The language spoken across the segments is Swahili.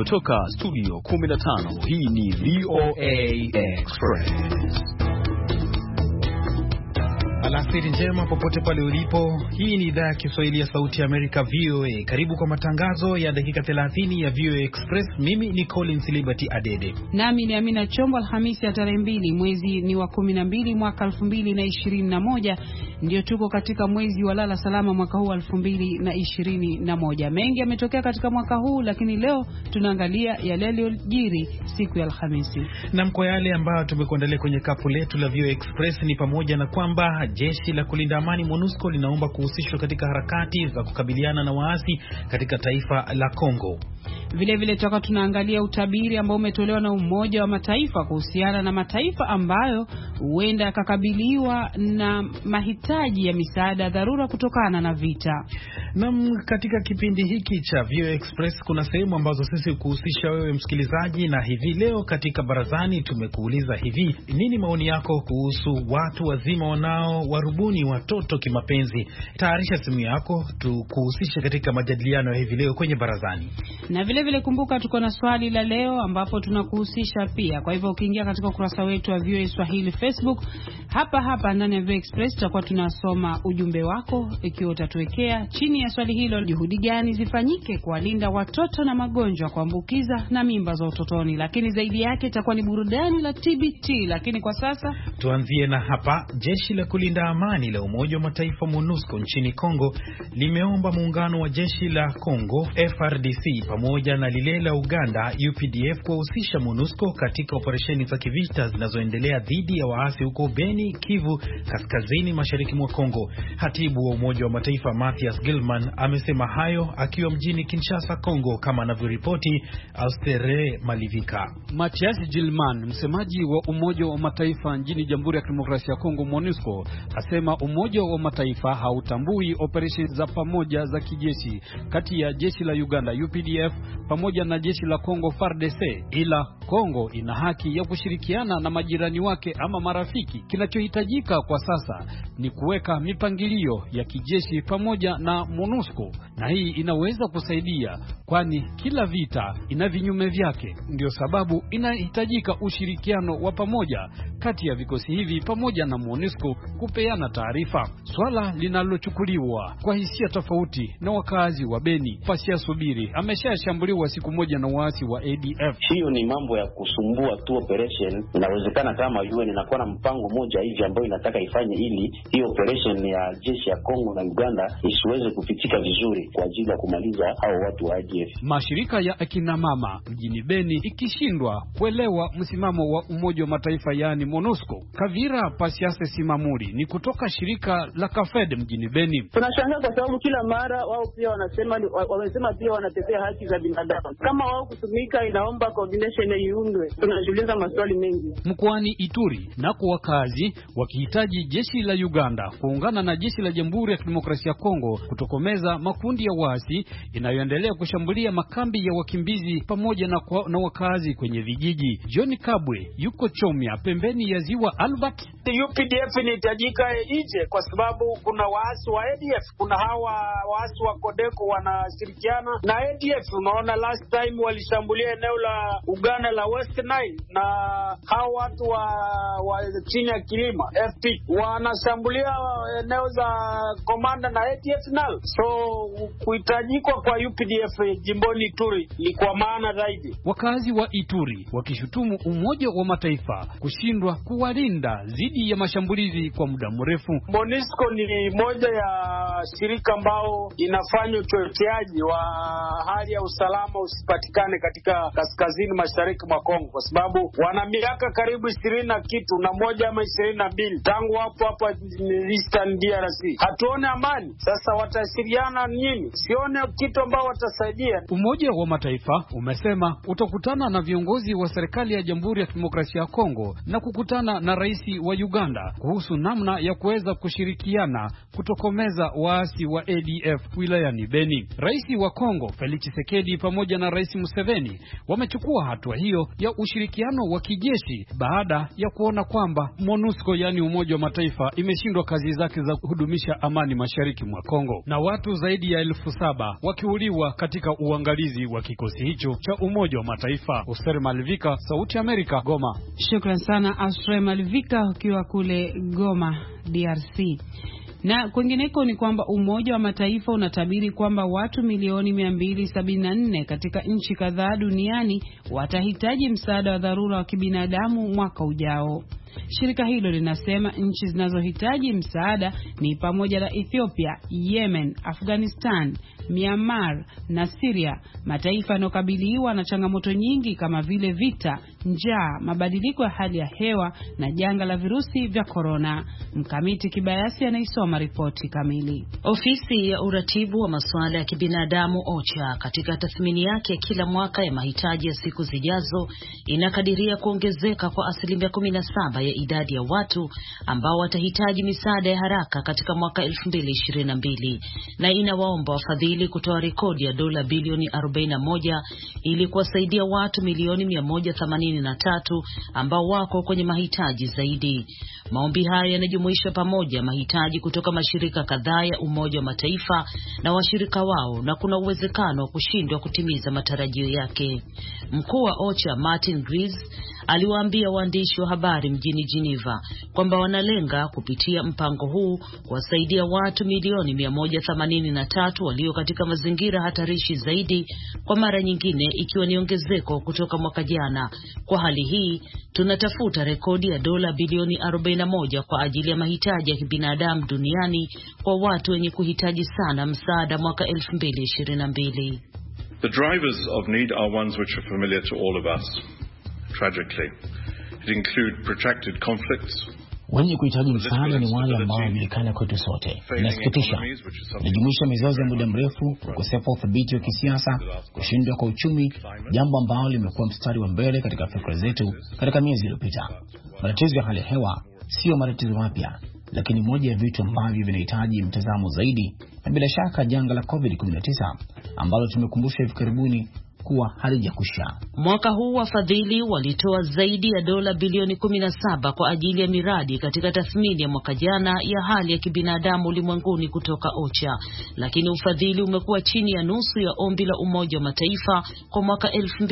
Kutoka studio 15, hii ni VOA Express. Alasiri njema popote pale ulipo. Hii ni idhaa ya Kiswahili ya Sauti ya Amerika, VOA. Karibu kwa matangazo ya dakika 30 ya VOA Express. Mimi ni Collins Liberty Adede. Nami ni Amina Chombo. Alhamisi ya tarehe 2 mwezi ni wa 12 mwaka 2021. Ndio tuko katika mwezi wa lala salama mwaka huu 2021. Mengi yametokea katika mwaka huu, lakini leo tunaangalia yale yaliyojiri siku ya Alhamisi. Na mko yale ambayo tumekuandalia kwenye kapu letu la VOA Express ni pamoja na kwamba jeshi la kulinda amani MONUSCO linaomba kuhusishwa katika harakati za kukabiliana na waasi katika taifa la Kongo. Vile tunaangalia utabiri ambao umetolewa na Umoja wa Mataifa kuhusiana na mataifa ambayo huenda yakakabiliwa na mahitaji ya misaada dharura kutokana na vita. Na katika kipindi hiki cha VOA Express kuna sehemu ambazo sisi kuhusisha wewe msikilizaji, na hivi leo katika barazani tumekuuliza hivi: nini maoni yako kuhusu watu wazima wanao warubuni watoto kimapenzi? Tayarisha simu yako tukuhusishe katika majadiliano ya hivi leo kwenye barazani. Na vile kumbuka tuko na swali la leo ambapo tunakuhusisha pia. Kwa hivyo ukiingia katika ukurasa wetu wa VOA Swahili Facebook, hapa ndani ya VOA Express tutakuwa tunasoma ujumbe wako ikiwa utatuwekea chini ya swali hilo: juhudi gani zifanyike kuwalinda watoto na magonjwa kuambukiza na mimba za utotoni? Lakini zaidi yake itakuwa ni burudani la TBT. Lakini kwa sasa tuanzie na hapa. Jeshi la kulinda amani la Umoja wa Mataifa MONUSCO nchini Kongo limeomba muungano wa jeshi la Kongo FRDC pamoja na lile la Uganda UPDF kuhusisha MONUSCO katika operesheni za kivita zinazoendelea dhidi ya waasi huko Beni, Kivu kaskazini mashariki mwa Kongo. Hatibu wa Umoja wa Mataifa Mathias Gilman amesema hayo akiwa mjini Kinshasa, Kongo, kama anavyoripoti Austere Malivika. Mathias Gilman, msemaji wa Umoja wa Mataifa nchini Jamhuri ya Kidemokrasia ya Kongo MONUSCO, asema Umoja wa Mataifa hautambui operesheni za pamoja za kijeshi kati ya jeshi la Uganda UPDF pamoja na jeshi la Kongo FARDC, ila Kongo ina haki ya kushirikiana na majirani wake ama marafiki. Kinachohitajika kwa sasa ni kuweka mipangilio ya kijeshi pamoja na MONUSCO, na hii inaweza kusaidia, kwani kila vita ina vinyume vyake. Ndio sababu inahitajika ushirikiano wa pamoja kati ya vikosi hivi pamoja na MONUSCO kupeana taarifa, swala linalochukuliwa kwa hisia tofauti na wakazi wa Beni. Pasia Subiri ameshashambuliwa siku moja na waasi wa ADF. Hiyo ni mambo ya kusumbua tu operation. Inawezekana kama UN inakuwa na mpango moja hivi ambayo inataka ifanye ili hiyo operation ya jeshi ya Kongo na Uganda isiweze kupitika vizuri kwa ajili ya kumaliza hao watu wa ADF. Mashirika ya akina mama mjini Beni ikishindwa kuelewa msimamo wa Umoja wa Mataifa yani MONUSCO. Kavira Pasiase Simamuri ni kutoka shirika la Kafed mjini Beni. Tunashangaa kwa sababu kila mara wao pia wamesema pia wanatetea haki za binadamu. Kama wao kutumika, inaomba coordination iundwe. Tunajiuliza maswali mengi. Mkoani Ituri nako wakazi wakihitaji jeshi la Uganda kuungana na jeshi la Jamhuri ya Kidemokrasia ya Kongo kutokomeza makundi ya waasi inayoendelea kushambulia makambi ya wakimbizi pamoja na wakazi kwenye vijiji. John Kabwe yuko Chomia pembeni ya ziwa Albert. UPDF inahitajika ije kwa sababu kuna waasi wa ADF, kuna hawa waasi wa Kodeko wanashirikiana na ADF. Unaona last time walishambulia eneo la Uganda la West Nile, na hawa watu wa chini ya kilima FP wanashambulia eneo za Komanda na ADF nalo. So kuhitajika kwa UPDF jimboni Ituri ni kwa maana zaidi. Wakazi wa Ituri wakishutumu Umoja wa Mataifa kushindwa kuwalinda dhidi ya mashambulizi kwa muda mrefu. MONUSCO ni moja ya shirika ambao inafanya uchocheaji wa hali ya usalama usipatikane katika kaskazini mashariki mwa Kongo, kwa sababu wana miaka karibu 20 na kitu na moja ama 22 tangu hapo Eastern DRC. Hatuone amani. Sasa watasiriana nini? Sione kitu ambao watasaidia. Umoja wa Mataifa umesema utakutana na viongozi wa serikali ya Jamhuri ya Kidemokrasia ya Kongo na kukutana na rais wa Uganda kuhusu namna ya kuweza kushirikiana kutokomeza waasi wa ADF wilayani Beni. Rais wa Kongo Felix Tshisekedi pamoja na Rais Museveni wamechukua hatua hiyo ya ushirikiano wa kijeshi baada ya kuona kwamba MONUSCO yani Umoja wa Mataifa imeshindwa kazi zake za kuhudumisha amani mashariki mwa Kongo. Na na watu zaidi ya 7,000 wakiuliwa katika uangalizi wa kikosi hicho cha Umoja wa Mataifa. Oster Malvika, Sauti ya Amerika, Goma. Shukran sana Oster Malvika ukiwa kule Goma, DRC. Na kwingineko ni kwamba Umoja wa Mataifa unatabiri kwamba watu milioni 274 katika nchi kadhaa duniani watahitaji msaada wa dharura wa kibinadamu mwaka ujao. Shirika hilo linasema nchi zinazohitaji msaada ni pamoja na Ethiopia, Yemen, Afghanistan, Myanmar na Syria, mataifa yanayokabiliwa na changamoto nyingi kama vile vita, njaa, mabadiliko ya hali ya hewa na janga la virusi vya korona. Mkamiti Kibayasi anaisoma ripoti kamili. Ofisi ya uratibu wa masuala ya kibinadamu OCHA katika tathmini yake kila mwaka ya mahitaji ya siku zijazo inakadiria kuongezeka kwa 17% ya idadi ya watu ambao watahitaji misaada ya haraka katika mwaka 2022 na inawaomba wafadhili kutoa rekodi ya dola bilioni 41 ili kuwasaidia watu milioni 183 ambao wako kwenye mahitaji zaidi. Maombi haya yanajumuisha pamoja mahitaji kutoka mashirika kadhaa ya Umoja wa Mataifa na washirika wao, na kuna uwezekano wa kushindwa kutimiza matarajio yake. Mkuu wa OCHA Martin Griffiths aliwaambia waandishi wa habari mjini Geneva kwamba wanalenga kupitia mpango huu kuwasaidia watu milioni 183 walio katika mazingira hatarishi zaidi, kwa mara nyingine ikiwa ni ongezeko kutoka mwaka jana. Kwa hali hii, tunatafuta rekodi ya dola bilioni 41 kwa ajili ya mahitaji ya kibinadamu duniani kwa watu wenye kuhitaji sana msaada mwaka 2022. The drivers of need are ones which are familiar to all of us. Tragically, it include protracted conflicts. Wenye kuhitaji msaada ni wale ambao wanajulikana kwetu sote. Inasikitisha, inajumuisha mizozo ya muda mrefu, ukosefu wa uthabiti wa kisiasa, kushindwa kwa uchumi, jambo ambalo limekuwa mstari wa mbele katika fikra zetu katika miezi iliyopita. Matatizo ya hali ya hewa sio matatizo mapya, lakini moja ya vitu ambavyo vinahitaji mtazamo zaidi, na bila shaka janga la COVID-19 ambalo tumekumbushwa hivi karibuni kuwa halijakwisha. Mwaka huu wafadhili walitoa zaidi ya dola bilioni 17 kwa ajili ya miradi katika tathmini ya mwaka jana ya hali ya kibinadamu ulimwenguni kutoka OCHA, lakini ufadhili umekuwa chini ya nusu ya ombi la Umoja wa Mataifa kwa mwaka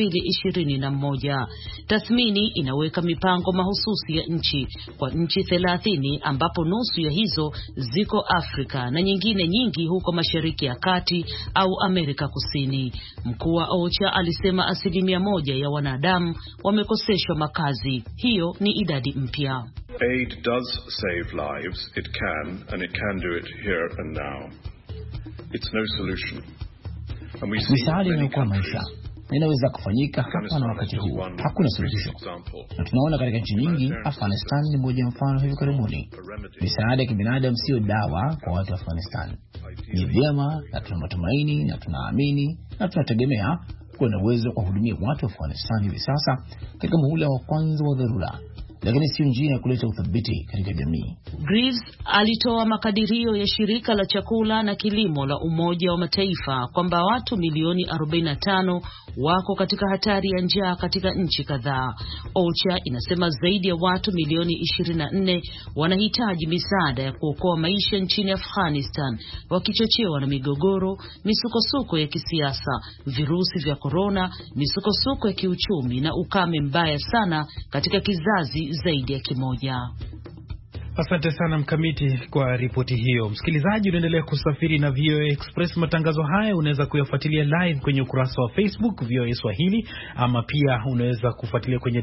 2021. Tathmini inaweka mipango mahususi ya nchi kwa nchi 30 ambapo nusu ya hizo ziko Afrika na nyingine nyingi huko Mashariki ya Kati au Amerika Kusini. Mkuu wa OCHA alisema 1% ya wanadamu wamekoseshwa makazi. Hiyo ni idadi mpya. Aid does save lives. It can, and it can do it here and now. It's no solution. And we see misaada inaokoa maisha inaweza kufanyika hapa na wakati huu. Hakuna suluhisho. Na tunaona katika nchi nyingi, Afghanistan ni moja mfano hivi karibuni. Misaada ya kibinadamu sio dawa kwa watu wa Afghanistan. Ni vyema na tuna matumaini na tunaamini na tunategemea kuwa na uwezo kwa kuhudumia watu wa Afghanistan hivi sasa katika muhula wa kwanza wa dharura, lakini sio njia ya kuleta uthabiti katika jamii. Griffiths alitoa makadirio ya shirika la chakula na kilimo la Umoja wa Mataifa kwamba watu milioni 45 wako katika hatari ya njaa katika nchi kadhaa. OCHA inasema zaidi ya watu milioni 24 wanahitaji misaada ya kuokoa maisha nchini Afghanistan, wakichochewa na migogoro, misukosuko ya kisiasa, virusi vya korona, misukosuko ya kiuchumi na ukame mbaya sana katika kizazi zaidi ya kimoja. Asante sana Mkamiti kwa ripoti hiyo. Msikilizaji, unaendelea kusafiri na VOA Express. Matangazo haya unaweza kuyafuatilia live kwenye ukurasa wa Facebook VOA Swahili, ama pia unaweza kufuatilia kwenye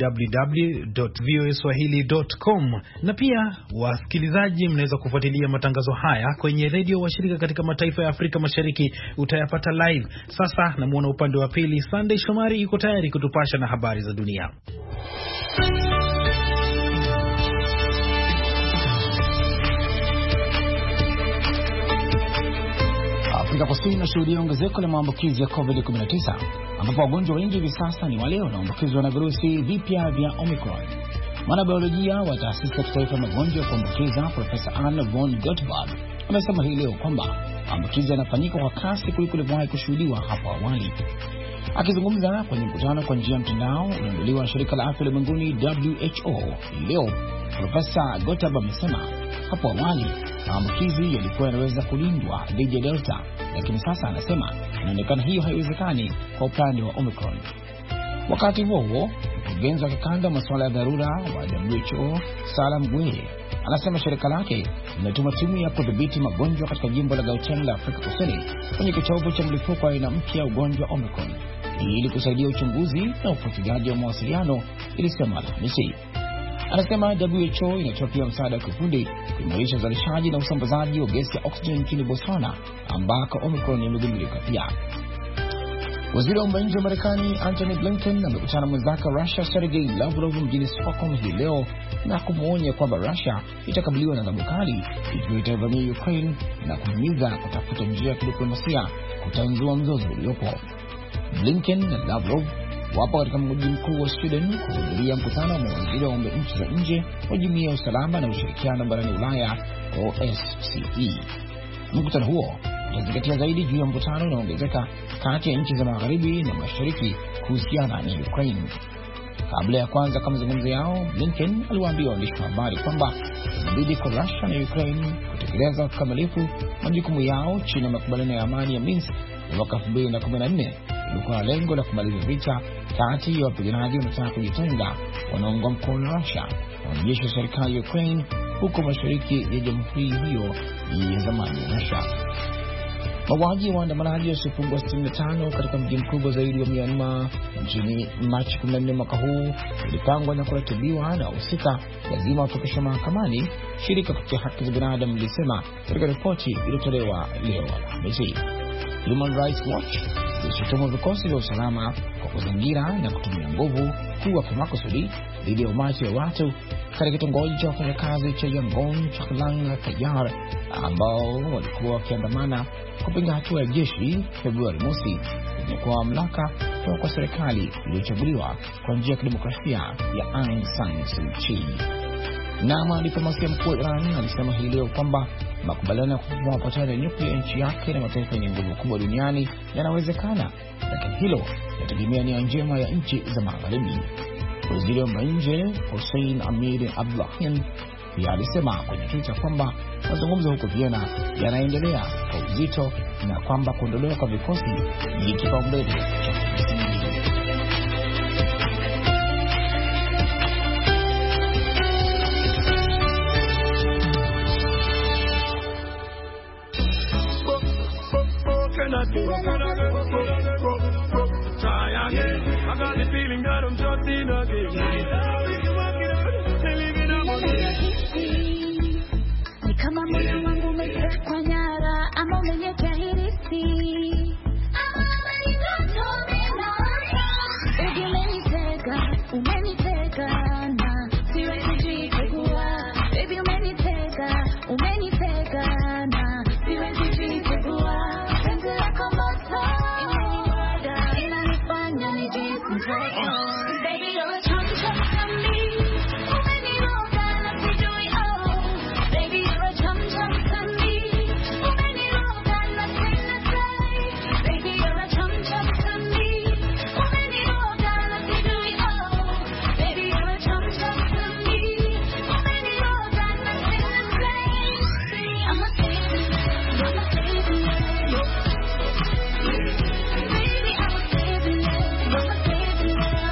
www.voaswahili.com. Na pia wasikilizaji, mnaweza kufuatilia matangazo haya kwenye redio washirika katika mataifa ya Afrika Mashariki, utayapata live. Sasa namuona upande wa pili Sunday Shomari yuko tayari kutupasha na habari za dunia. Afrika Kusini inashuhudia ongezeko la maambukizi ya COVID-19 ambapo wagonjwa wengi hivi sasa ni wale wanaoambukizwa na virusi vipya vya Omicron. Mwanabiolojia wa taasisi ya kitaifa ya magonjwa ya kuambukiza Profesa Anne von Gottberg amesema hii leo kwamba maambukizi yanafanyika kwa kasi kuliko ilivyowahi kushuhudiwa hapo awali. Akizungumza kwenye mkutano kwa njia ya mtandao unaoandaliwa na shirika la afya ulimwenguni WHO leo, Profesa Gottab amesema hapo awali maambukizi yalikuwa yanaweza kulindwa dhidi ya Delta, lakini sasa anasema inaonekana hiyo haiwezekani kwa upande wa Omicron. Wakati huo mkurugenzi wa kikanda masuala ya dharura wa WHO Salam Gweye anasema shirika lake linatuma timu ya kudhibiti magonjwa katika jimbo la Gauteng la Afrika Kusini kwenye kitovu cha mlipuko wa aina mpya ya ugonjwa Omicron ili kusaidia uchunguzi na ufuatiliaji wa mawasiliano, ilisema Alhamisi. Anasema WHO inatoa pia msaada wa kiufundi kuimarisha uzalishaji na usambazaji wa gesi ya oksijeni nchini Botswana ambako Omicron imegundulika pia. Waziri wa mambo ya nje wa Marekani Antony Blinken amekutana na mwenzake wa Russia Sergei Lavrov mjini Stockholm hii leo na kumwonya kwamba Russia itakabiliwa na adhabu kali ikiwa itavamia Ukraine na kuhimiza kutafuta njia ya kidiplomasia kutanzua mzozo uliopo. Blinken na Lavrov wapo katika mji mkuu wa Sweden kuhudhuria mkutano wa mawaziri wa mambo ya nchi za nje wa Jumuiya ya Usalama na Ushirikiano barani Ulaya OSCE. Mkutano huo utazingatia zaidi juu ya mvutano unaoongezeka kati ya nchi za magharibi na mashariki kuhusiana na Ukraine. Kabla ya kwanza kama mazungumzo yao, Blinken aliwaambia waandishi wa habari kwamba inabidi kwa Russia na Ukraine kutekeleza kikamilifu majukumu yao chini ya makubaliano ya amani ya Minsk ya mwaka 2014 ilikuwa lengo la kumaliza vita kati ya wapiganaji wanaotaka kujitenga wanaoungwa mkono na Russia na wanajeshi wa serikali ya Ukraine huko mashariki ya jamhuri hiyo ya zamani ya Russia. Mauaji ya waandamanaji wasiopungua 65 katika mji mkubwa zaidi wa Myanmar nchini Machi 14 mwaka huu ilipangwa na kuratibiwa na wahusika lazima wafikishwe mahakamani, shirika kutetea haki za binadamu lilisema katika ripoti iliyotolewa leo Alhamisi. Human Rights Watch ilishutumu vikosi vya usalama kwa kuzingira na kutumia nguvu kuwa kwa makusudi dhidi ya umati wa watu katika kitongoji cha wafanyakazi cha Yangon cha Klang Kayar ambao walikuwa wakiandamana kupinga hatua ya jeshi Februari mosi kunyakua mamlaka kutoka kwa serikali iliyochaguliwa kwa njia ya kidemokrasia ya Aung San Suu Kyi. Na mwanadiplomasia mkuu wa Iran alisema hii leo kwamba makubaliano ya kufufua mapatano ya nyuklia nchi yake na mataifa yenye nguvu kubwa duniani yanawezekana, lakini hilo linategemea nia njema ya nchi za magharibi. Waziri wa mambo ya nje Hossein Amir Abdullahian pia alisema kwenye Twitter kwamba mazungumzo huko Vienna yanaendelea kwa uzito na kwamba kuondolewa kwa vikosi ni kipaumbele cha kimsingi. Ni kama moyo wangu umetekwa nyara ama umenyekea hirisi. Umeniteka na siwezi jitegua. Baby umeniteka na siwezi jitegua. Penzi lako moto inanifanya nijihisi mtoto. Baby you're a champion to me. Umeniroga na sijui Baby you're a champion to me. Umeniroga na sina say. Baby you're a champion to me. Umeniroga na sijui Baby you're a champion to me. Umeniroga na sina say. I'm a baby, you're my baby, baby I'm a baby, you're my baby.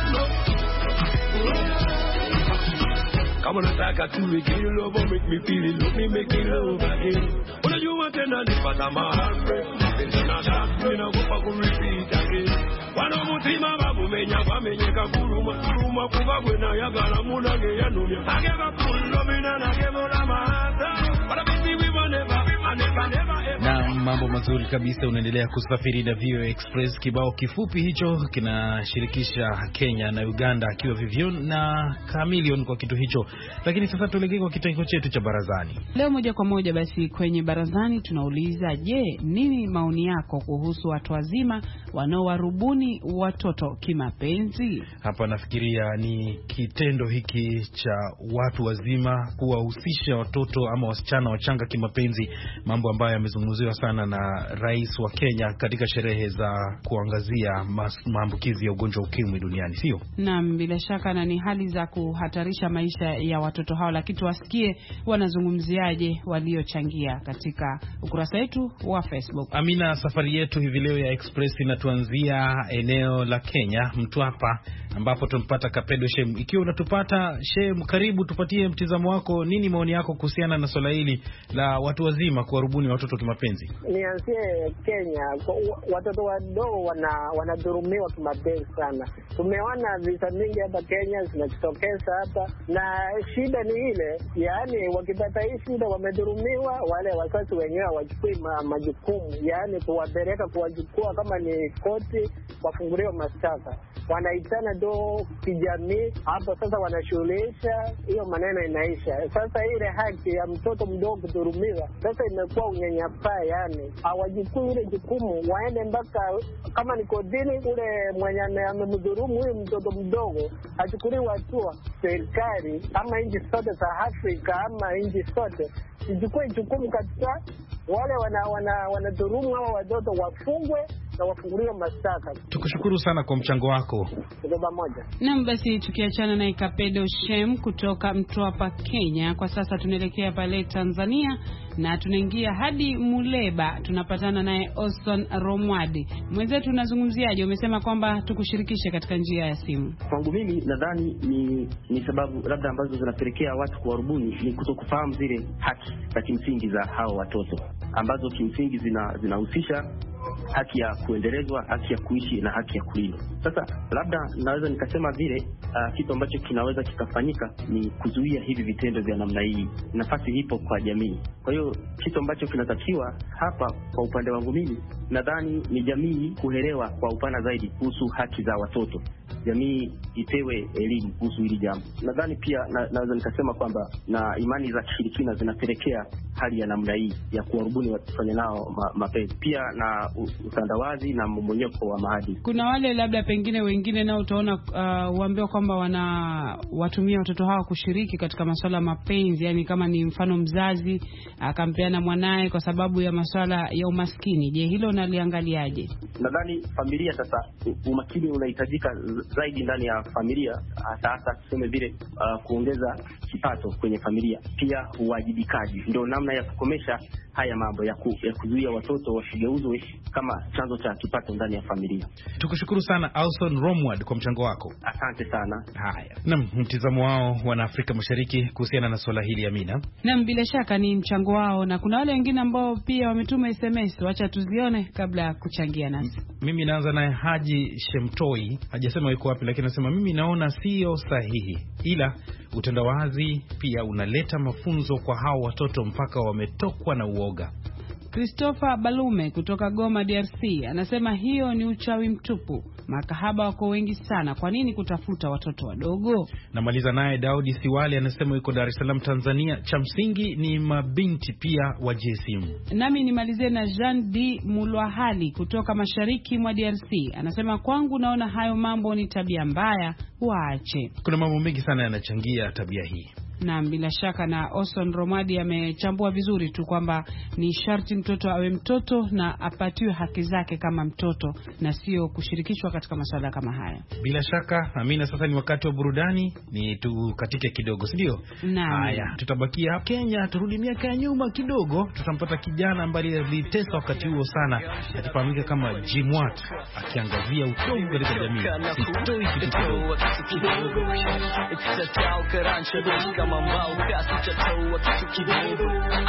Come on, attack at you again, you love will make me feel it, love me make me love again. What do you want to know, but I'm a heartbreak. It's not that, you know, go repeat again. Wana mutima babumenya bamenyeka kuruma kuba gwena yagala munage yanumya. Ageba kullo mina nagemola mahata. But baby we will never na mambo mazuri kabisa. Unaendelea kusafiri na VOA Express. Kibao kifupi hicho kinashirikisha Kenya na Uganda, akiwa Vivian na Chameleon kwa kitu hicho. Lakini sasa tuelekee kwa kitengo chetu cha barazani. Leo moja kwa moja basi kwenye barazani tunauliza, je, nini maoni yako kuhusu watu wazima wanaowarubuni watoto kimapenzi? Hapa nafikiria ni kitendo hiki cha watu wazima kuwahusisha watoto ama wasichana wachanga kimapenzi, mambo ambayo yamezungumziwa sana kuandamana na rais wa Kenya katika sherehe za kuangazia maambukizi ya ugonjwa ukimwi duniani, sio? Naam, bila shaka, na ni hali za kuhatarisha maisha ya watoto hao, lakini tuwasikie wanazungumziaje waliochangia katika ukurasa wetu wa Facebook. Amina, safari yetu hivi leo ya Express inatuanzia eneo la Kenya, Mtwapa, ambapo tumpata Kapedo Shem. Ikiwa unatupata Shem, karibu, tupatie mtizamo wako, nini maoni yako kuhusiana na swala hili la watu wazima kuwarubuni watoto kimapenzi? Nianzie Kenya, watoto wadogo wanadhulumiwa kimapenzi sana. Tumeona visa mingi hapa Kenya zinatokeza hapa, na shida ni ile, yaani wakipata hii shida wamedhulumiwa, wale wazazi wenyewe wachukui majukumu, yaani kuwapeleka kuwachukua kama ni koti wafunguliwe mashtaka. Wanaitana do kijamii hapo, sasa wanashughulisha, hiyo maneno inaisha. Sasa ile haki ya mtoto mdogo kudhulumiwa sasa imekuwa unyanyapaa, yani hawajukui ile jukumu, waende mpaka kama ni kodini, ule mwenye amemdhulumu huyu mtoto mdogo achukuliwe hatua. Serikali ama nchi zote za Afrika ama nchi zote zichukue jukumu katika wale wanadhulumu hawa watoto, wafungwe na wafunguliwe mashtaka. Tukushukuru sana kwa mchango wako. Tuko pamoja. Naam, basi tukiachana na Kapedo Shem kutoka Mtwapa, Kenya, kwa sasa tunaelekea pale Tanzania na tunaingia hadi Muleba. Tunapatana naye Austin Romwadi. Mwenzetu, unazungumziaje? Umesema kwamba tukushirikishe katika njia ya simu. Kwangu mimi nadhani ni sababu labda ambazo zinapelekea watu kuwarubuni ni kutokufahamu zile haki za kimsingi za hao watoto, ambazo kimsingi zinahusisha haki ya kuendelezwa, haki ya kuishi na haki ya kulindwa. Sasa labda naweza nikasema vile kitu ambacho kinaweza kikafanyika ni kuzuia hivi vitendo vya namna hii. Nafasi ipo kwa jamii. Kwa hiyo kitu ambacho kinatakiwa hapa kwa upande wangu mimi nadhani ni jamii kuelewa kwa upana zaidi kuhusu haki za watoto. Jamii ipewe elimu kuhusu hili jambo. Nadhani pia naweza nikasema kwamba na imani za kishirikina zinapelekea hali ya namna hii ya kuwarubuni wafanya nao mapenzi, pia na utandawazi na mmonyoko wa maadili. Kuna wale labda pengine wengine nao utaona uambiwa kwamba watumia watoto hao kushiriki katika masuala ya mapenzi, yani kama ni mfano mzazi akampeana mwanae kwa sababu ya masuala ya umaskini. Je, hilo unaliangaliaje? Nadhani familia sasa, umakini unahitajika zaidi ndani ya familia, hasa tuseme vile kuongeza kipato kwenye familia, pia uwajibikaji. Ndio namna ya kukomesha haya mambo ya kuzuia watoto wasigeuzwe kama chanzo cha kipato ndani ya familia. Tukushukuru sana Austin Romward kwa mchango wako. Asante sana. Haya. Naam, mtizamo wao wana Afrika Mashariki kuhusiana na swala hili, Amina. Naam, bila shaka ni mchango wao, na kuna wale wengine ambao pia wametuma SMS. Acha tuzione kabla ya kuchangia nasi. Mimi naanza naye Haji Shemtoi. Hajasema yuko wapi, lakini anasema mimi naona sio sahihi, ila utandawazi pia unaleta mafunzo kwa hao watoto mpaka wametokwa na uoga. Christopher Balume kutoka Goma, DRC, anasema hiyo ni uchawi mtupu. Makahaba wako wengi sana, kwa nini kutafuta watoto wadogo? Namaliza naye Daudi Siwale, anasema yuko Dar es Salaam, Tanzania, cha msingi ni mabinti pia wajesimu. Nami nimalizie na Jean D Mulwahali kutoka mashariki mwa DRC, anasema kwangu naona hayo mambo ni tabia mbaya, waache. Kuna mambo mengi sana yanachangia tabia hii. Na bila shaka na Austin Romadi amechambua vizuri tu kwamba ni sharti mtoto awe mtoto na apatiwe haki zake kama mtoto na sio kushirikishwa katika masuala kama haya. Bila shaka, Amina, sasa ni wakati wa burudani, ni tukatike kidogo, si ndio? Haya, tutabakia hapa Kenya, turudi miaka ya nyuma kidogo, tutampata kijana ambaye alitesa wakati huo sana, akifahamika kama Jimwat, akiangazia utovu katika jamii. Sitoi kitu kidogo. Kama mbao kasi cha toa kitu kidogo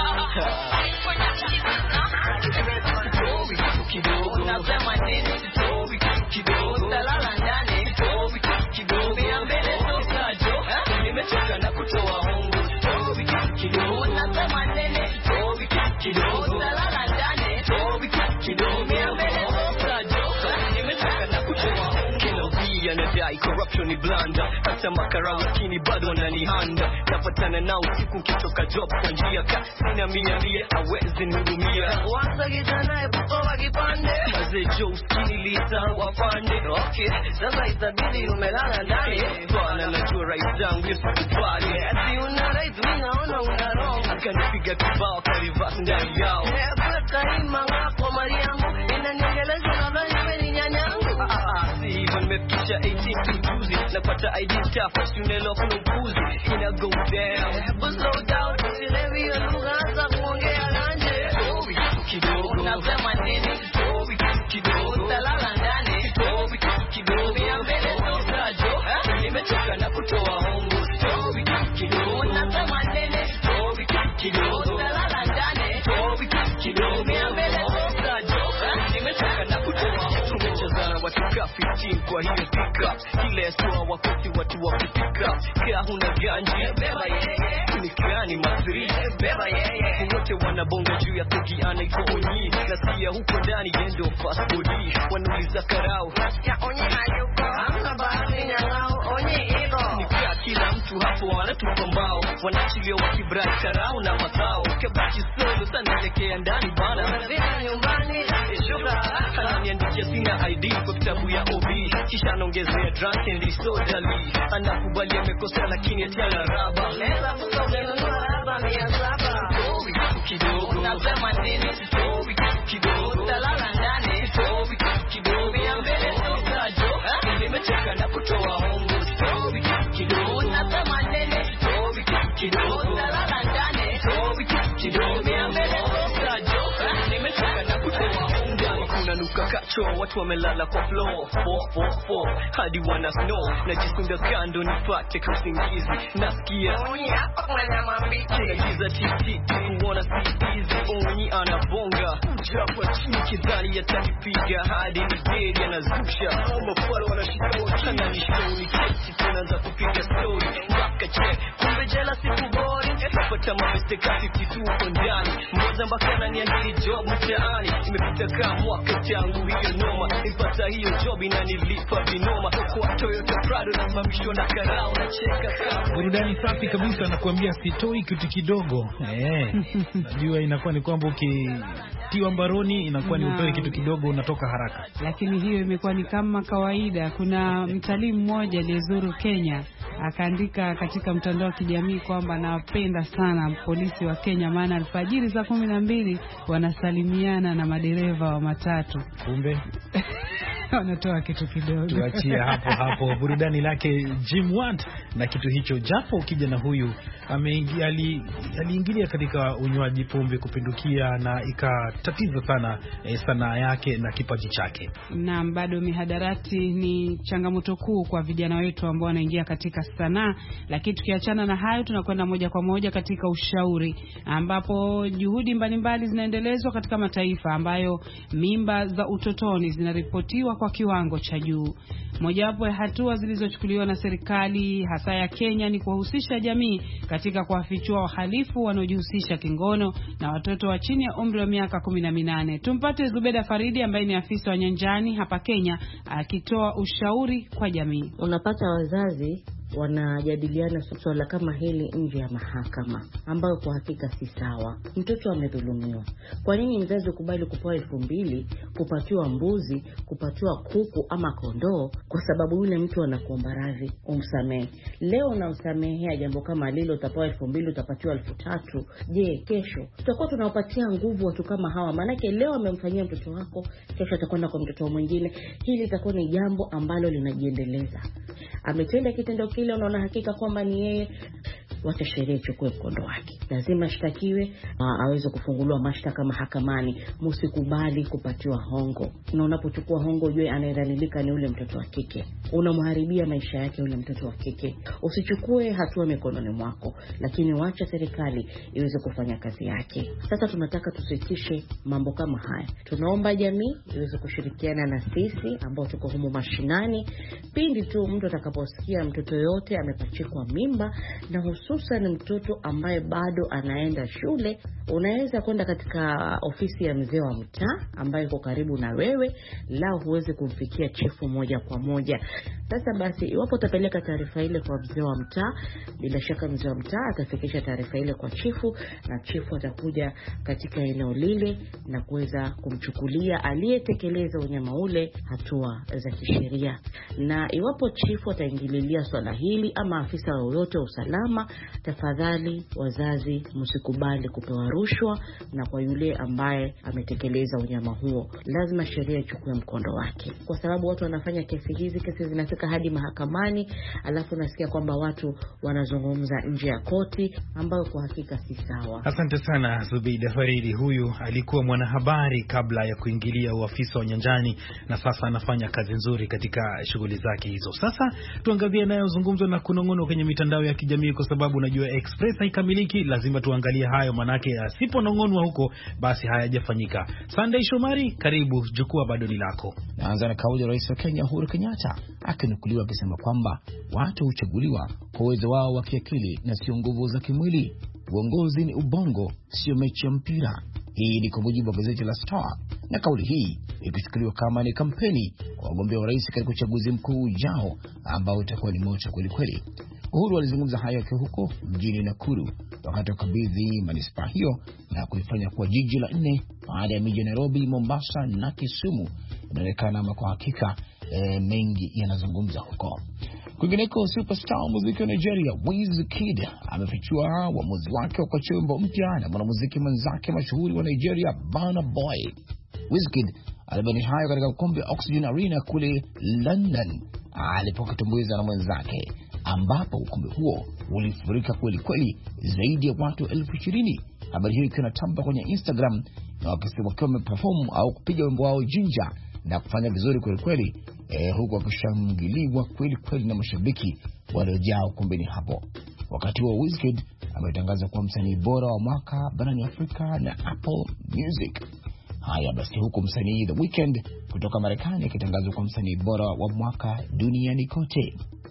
kidogo nasema nini sitowi kitu kidogo talala ndani sitowi kitu kidogo ya mbele tokajo nimechoka na kutoa hongo sitowi kitu kidogo nasema nini sitowi kitu kidogo talala ndani sitowi kitu kidogo ya mbele tokajo nimechoka na kutoa hongo kilo via na dai corruption ni blanda hata makarau lakini bado wananihanda napatana nao siku kitoka job kwa njia ka sina mia hawezi nihudumia kwanza kijana epuko wakipande Mzee Joe skinny lita wafande. Okay, sasa itabidi umelala ndani. Bwana najua right zangu yesukubali. Ati una right unaona una wrong. Akanipiga kibao karivasi ndani yao. Kwa kaima ngako Mariamu. Inaniongeleza nadhani wewe ni nyanyangu. Si hivyo nimefikisha 18 tujuzi. Napata ID tafa sunelo kuna upuzi. Ina go down. But slow down. Silewi ya lugha za kuongea nanje. Kidogo nasema nini? Kidogo talala ndani. Kidogo ya mbele sosajo. Nimechoka na kutoa hongo. Kidogo nasema nini? Kidogo talala ndani. Kidogo ya mbele sosajo. Nimechoka na kutoa hongo. Tumechezana watu ka 15 kwa hiyo pick up. Kile swa wakati watu wa pick up. Kia huna ganji beba yeye. Nikani mazuri beba yeye. Wote wanabonga juu ya togi anaiko onyi. Nasikia huko ndani yendo fast body. Wanuliza karao ya onyi hayuko. Hamna bahati nyangao onyi iko. Nikia kila mtu hapo wanatupa mbao. Wanachilia wakibrai karao na mazao. Kebaki solo sana lekea ndani bana. Nazina nyumbani shuka. Ananiandikia sina ID kwa kitabu ya OB. Kisha anaongezea drunk and disorderly. Anakubali amekosa lakini atiana raba. Leza kuka ugenunua raba 700. Kidogo nasema nini? Kidogo talala ndani. Kidogo ya mbele sosajo. Nimechoka na kutoa hongo. Kidogo nasema nini? Kidogo talala ndani. Kidogo ya mbele sosajo. Nimechoka na kutoa hongo. Kuna nuka kacho watu wamelala kwa floor. 4 hadi wana snow. Najisunda kando nipate kusingizi. Nasikia onyi hapa kwa nyama mbichi. Nagiza titi kuona si easy. Onyi anabonga Japa chini kidhani yatanipiga. Hadi Nigeria na Zusha. Mapalo wanashika wakina nishoni. Keti tunaanza kupiga story. Mbaka che kumbe jela siku bori. Napata mabeste kasi kitu uko ndani. Mboza mbaka na niandili job mtaani. Imepita kama mwaka tangu hiyo noma. Nipata hiyo job inanilipa binoma. Kwa Toyota Prado na mamishwa na karao na cheka kama. Burudani safi kabisa nakuambia sitoi kitu kidogo. Najua inakuwa ni kwamba ukitiwa mbaroni inakuwa ni utoe kitu kidogo unatoka haraka. Lakini hiyo imekuwa ni kama kawaida. Kuna mtalii mmoja aliyezuru Kenya akaandika katika mtandao wa kijamii kwamba anapenda sana polisi wa Kenya maana alfajiri saa 12 wanasalimiana na madereva wa matatu. Kumbe wanatoa kitu kidogo. Tuachie hapo burudani lake Jim Watt na kitu hicho. Japo ukija na huyu aliingilia katika unywaji pombe kupindukia na ikatatiza sana sanaa yake na kipaji chake. Naam, bado mihadarati ni changamoto kuu kwa vijana wetu ambao wanaingia katika sanaa. Lakini tukiachana na hayo tunakwenda moja kwa moja katika ushauri ambapo juhudi mbalimbali zinaendelezwa katika mataifa ambayo mimba za utotoni zinaripotiwa kwa kiwango cha juu. Mojawapo ya hatua zilizochukuliwa na serikali hasa ya Kenya ni kuwahusisha jamii katika kuwafichua wahalifu wanaojihusisha kingono na watoto wa chini ya umri wa miaka 18. Tumpate Zubeda Faridi ambaye ni afisa wa nyanjani hapa Kenya akitoa ushauri kwa jamii. Unapata wazazi wanajadiliana swala kama hili nje ya mahakama, ambayo kwa hakika si sawa. Mtoto amedhulumiwa. Kwa nini mzazi ukubali kupewa 2,000 kupatiwa mbuzi, kupatiwa kuku ama kondoo kwa sababu yule mtu anakuomba radhi umsamehe? Leo unamsamehea jambo kama lilo, utapewa 2,000, utapatiwa 3,000. Je, kesho tutakuwa tunawapatia nguvu watu kama hawa? Manake leo amemfanyia mtoto wako, kesho atakwenda kwa mtoto mwingine. Hili litakuwa ni jambo ambalo linajiendeleza. Ametenda kitendo kile, unaona hakika kwamba ni yeye, wacha sheria ichukue mkondo wake. Lazima ashtakiwe, aweze kufunguliwa mashtaka mahakamani. Msikubali kupatiwa hongo. Na unapochukua hongo, jue anayedhalilika ni ule mtoto wa kike. Unamharibia maisha yake ule mtoto wa kike. Usichukue hatua mikononi mwako, lakini wacha serikali iweze kufanya kazi yake. Sasa tunataka tusitishe mambo kama haya. Tunaomba jamii iweze kushirikiana na sisi ambao tuko humu mashinani. Pindi tu mtu atakaposikia mtoto yote amepachikwa mimba, na hususan mtoto ambaye bado anaenda shule. Unaweza kwenda katika ofisi ya mzee wa mtaa ambaye iko karibu na wewe, lao huwezi kumfikia chifu moja kwa moja. Sasa basi, iwapo utapeleka taarifa ile kwa mzee wa mtaa, bila shaka mzee wa mtaa atafikisha taarifa ile kwa chifu, na chifu atakuja katika eneo lile na kuweza kumchukulia aliyetekeleza unyama ule hatua za kisheria. Na iwapo chifu ataingililia swala hili ama afisa yoyote wa usalama, tafadhali wazazi msikubali kupewa rushwa, na kwa yule ambaye ametekeleza unyama huo lazima sheria ichukue mkondo wake, kwa sababu watu wanafanya kesi zinafika hadi mahakamani, alafu nasikia kwamba watu wanazungumza nje ya koti, ambayo kwa hakika si sawa. Asante sana Zubeida Faridi. Huyu alikuwa mwanahabari kabla ya kuingilia uafisa wa nyanjani, na sasa anafanya kazi nzuri katika shughuli zake hizo. Sasa tuangazie nayo zungumzo na kunongono kwenye mitandao ya kijamii, kwa sababu unajua Express haikamiliki, lazima tuangalie hayo, manake asiponongonwa huko basi hayajafanyika. Sunday Shomari, karibu, jukwaa bado ni lako. Naanza na kauli ya Rais wa Kenya Uhuru Kenyatta akinukuliwa akisema kwamba watu huchaguliwa kwa uwezo wao wa kiakili na sio nguvu za kimwili. Uongozi ni ubongo, sio mechi ya mpira. Hii ni kwa mujibu wa gazeti la Star, na kauli hii ikichukuliwa kama ni kampeni kwa wagombea wa rais katika uchaguzi mkuu ujao ambao utakuwa ni moto kweli kweli. Uhuru alizungumza hayo akiwa huko mjini Nakuru wakati wa kabidhi manispaa hiyo na kuifanya kuwa jiji la 4 baada ya miji ya Nairobi, Mombasa na Kisumu. Inaonekana kwa hakika mengi yanazungumza huko. Kwingineko, superstar muziki wa Nigeria Wizkid amefichua uamuzi wake wa kuachia wimbo mpya na mwanamuziki mwenzake mashuhuri wa Nigeria Burna Boy. Wizkid alibainisha hayo katika ukumbi wa Oxygen Arena kule London alipokutumbuiza na mwenzake, ambapo ukumbi huo ulifurika kweli kweli, zaidi ya watu 20,000. Habari hiyo ikiwa inatamba kwenye Instagram, na wakisema wakiwa wameperform au kupiga wimbo wao Ginger na kufanya vizuri kweli kweli, huku wakishangiliwa kweli kweli na mashabiki waliojaa ukumbini hapo. Wakati huo Wizkid ametangaza kuwa msanii bora wa mwaka barani Afrika na Apple Music. Haya basi, huku msanii The Weeknd kutoka Marekani akitangazwa kwa msanii bora wa mwaka duniani kote.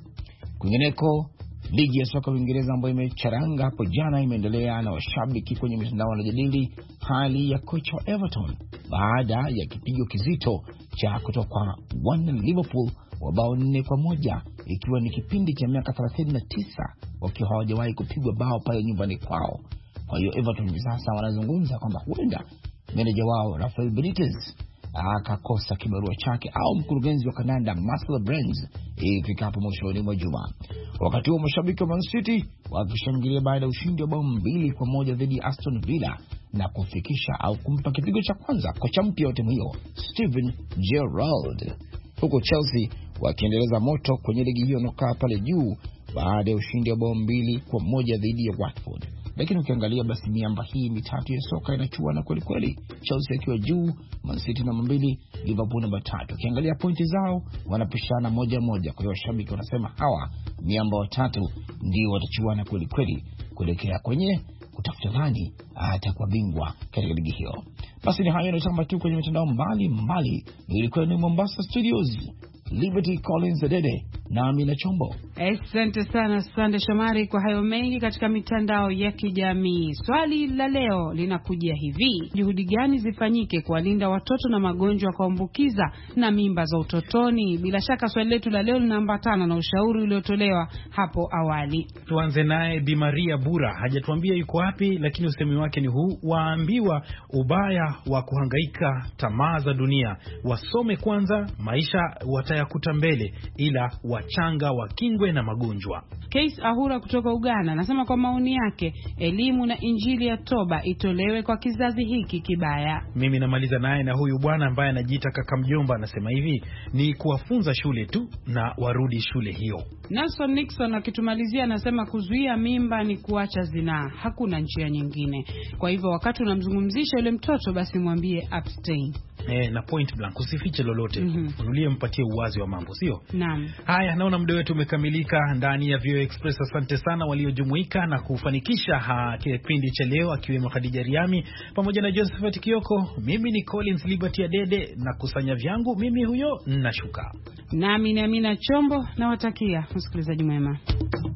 Kwingineko, ligi ya soka Uingereza ambayo imecharanga hapo jana imeendelea, na washabiki kwenye mitandao wanajadili hali ya kocha wa Everton baada ya kipigo kizito cha kutoka Liverpool wa bao 4-1, ikiwa ni kipindi cha miaka 39 wakiwa hawajawahi kupigwa bao pale nyumbani kwao. Kwa hiyo Everton sasa wanazungumza kwamba huenda meneja wao Rafael Benitez akakosa kibarua chake au mkurugenzi wa kandanda Marcel Brands ifikapo mwishoni mwa juma. Wakati huo mashabiki wa Man City wakishangilia baada ya ushindi wa bao 2-1 dhidi ya Aston Villa na kufikisha au kumpa kipigo cha kwanza kocha mpya wa timu hiyo Steven Gerrard. Huko Chelsea wakiendeleza moto kwenye ligi hiyo nokaa pale juu baada ya ushindi wa bao 2-1 dhidi ya Watford. Lakini ukiangalia basi miamba hii mitatu ya soka inachuana kweli kweli. Chelsea ikiwa juu, Man City namba 2, Liverpool namba 3. Ukiangalia pointi zao wanapishana 1-1. Kwa hiyo washabiki wanasema hawa miamba watatu ndio watachuana kweli kweli kuelekea kwenye kutafuta nani atakuwa bingwa katika ligi hiyo. Basi ni hayo yanayotamba tu kwenye mitandao mbali. Nilikuwa ni Mombasa Studios, Liberty Collins Adede na Amina Chombo. Asante sana Sande Shomari kwa hayo mengi katika mitandao ya kijamii. Swali la leo linakuja hivi: juhudi gani zifanyike kuwalinda watoto na magonjwa ya kuambukiza na mimba za utotoni? Bila shaka swali letu la leo linaambatana na ushauri uliotolewa hapo awali. Tuanze naye Bi Maria Bura, hajatuambia yuko wapi, lakini usemi wake ni huu: waambiwa ubaya wa kuhangaika tamaa za dunia, wasome kwanza, maisha watayakuta mbele, ila wachanga wakingwe na magonjwa. Case Ahura kutoka Uganda anasema kwa maoni yake, elimu na injili ya toba itolewe kwa kizazi hiki kibaya. Mimi namaliza naye na huyu bwana ambaye anajiita kaka mjomba, anasema hivi: ni kuwafunza shule tu na warudi shule hiyo. Nelson Nixon akitumalizia anasema kuzuia mimba ni kuacha zinaa, hakuna njia nyingine. Kwa hivyo wakati unamzungumzisha yule mtoto basi mwambie abstain. Na point blank, usifiche lolote. Unulie, mpatie uwazi wa mambo, sio? Naam. Haya, naona muda wetu umekamilika ndani ya VOA Express. Asante sana waliojumuika na kufanikisha kipindi cha leo, akiwemo Khadija Riami pamoja na Josephat Kioko. Mimi ni Collins Liberty Adede na kusanya vyangu, mimi huyo nashuka. Nami ni Amina Chombo, na watakia msikilizaji mwema.